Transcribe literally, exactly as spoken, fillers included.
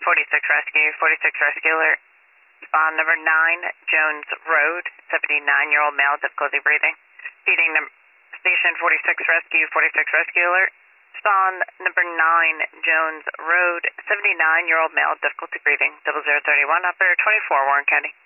forty-six Rescue, forty-six Rescue Alert. Spawn number nine, Jones Road, seventy-nine-year-old male, difficulty breathing. Feeding num Station forty-six Rescue, forty-six Rescue Alert. Spawn number nine, Jones Road, seventy-nine-year-old male, difficulty breathing. Double zero thirty-one, operator twenty-four, Warren County.